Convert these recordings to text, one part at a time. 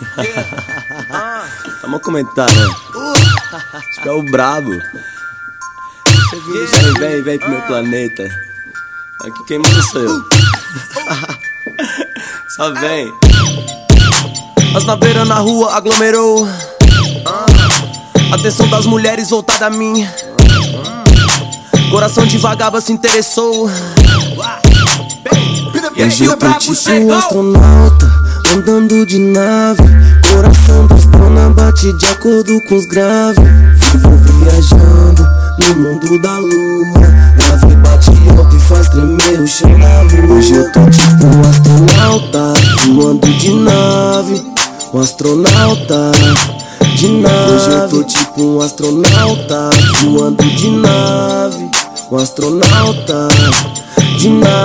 Tamo comentando. Acho que é o brabo. Vem pro meu planeta. Aqui quem manda sou eu. Só vem. As naveiras na rua aglomerou. Atenção das mulheres voltada a mim. Coração de vagaba se interessou. Hoje eu tô tipo um astronauta, andando de nave. Coração das dona bate de acordo com os graves. Vivo viajando no mundo da lua. Nave bate alto e faz tremer o chão da rua. Hoje eu tô tipo um astronauta, voando de nave. Um astronauta de nave. Hoje eu tô tipo um astronauta, voando de nave. Um astronauta de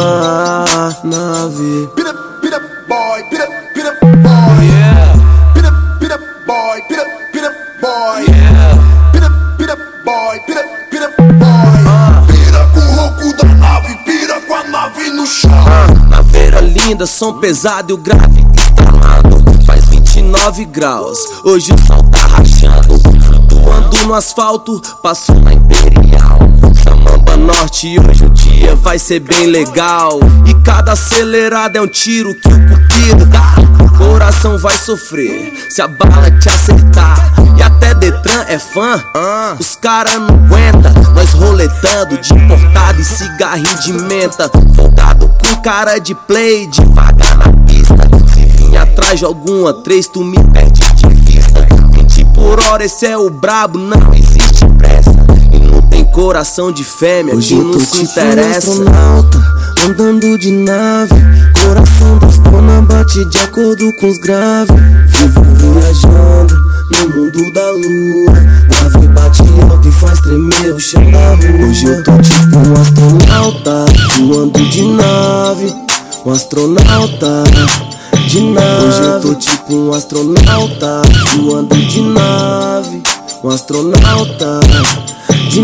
nave. Beat up boy, beat up boy, yeah. Beat up boy, beat up boy, yeah. Beat up boy, beat up boy. Pira com o ronco da nave, pira com a nave no chão. Naveira linda, som pesado e o grave estralando. Faz 29 graus, hoje o sol tá rachando. Flutuando no asfalto, passou na Imperial. Samamba Norte, hoje o dia vai ser bem legal. E cada acelerada é um tiro que o cupido dá. Coração vai sofrer se a bala te acertar. E até Detran é fã, os cara não aguenta. Nós roletando de importado e cigarrinho de menta. Voltado com cara de play, devagar na pista. Se vir atrás de alguma três, tu me perde de vista. 20 por hora, esse é o brabo, não existe pressa. E não tem coração de fêmea, hoje que não se interessa. Um astronauta, andando de nave. Coração das dona bate de acordo com os graves. Vivo viajando no mundo da lua. Nave bate alto e faz tremer o chão da rua. Hoje eu tô tipo um astronauta, voando de nave. Um astronauta de nave. Hoje eu tô tipo um astronauta, voando de nave. Um astronauta de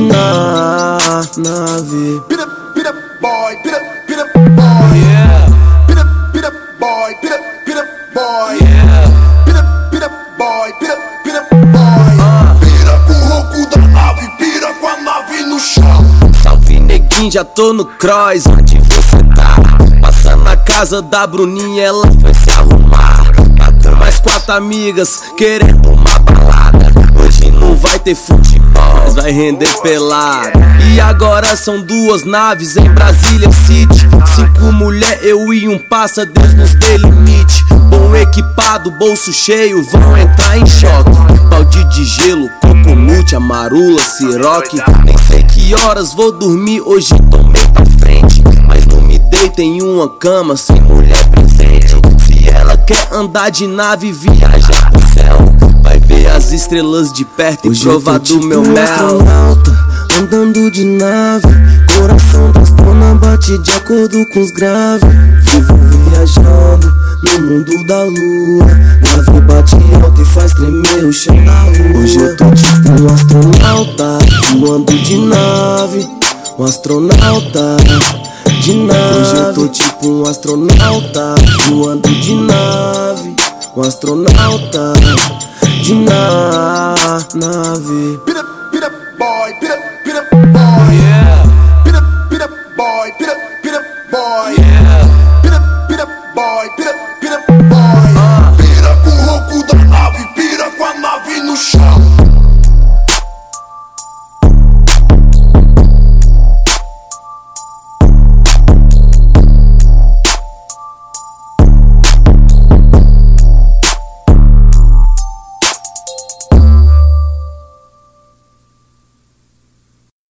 nave. Beat up boy, beat up boy, yeah. Beat up boy, beat up boy, yeah. Beat up boy, beat up boy. Pira com o ronco da nave, pira com a nave no chão. Salve neguinho, já tô no cross, onde você tá? Passando na casa da Bruninha, ela foi se arrumar. Tá com mais 4 amigas, querendo uma balada. Hoje não vai ter futebol, mas vai render pelada. E agora são 2 naves em Brasília City. 5 mulher, eu e um passa, Deus nos dê limite. Bom equipado, bolso cheio, vão entrar em choque. Balde de gelo, coconut, amarula, siroque. Nem sei que horas vou dormir, hoje tomei pra frente. Mas não me deito em uma cama sem mulher presente. Se ela quer andar de nave, viajar pro céu. Vai ver as estrelas de perto e provar do meu mel. Astronauta, andando de nave. Coração das dona bate de acordo com os graves. Vivo viajando no mundo da lua. Nave bate alto e faz tremer o chão da rua. Hoje eu tô tipo um astronauta, voando de nave. Um astronauta de nave. Hoje eu tô tipo um astronauta, voando de nave. Um astronauta de nave. Beat up boy, beat up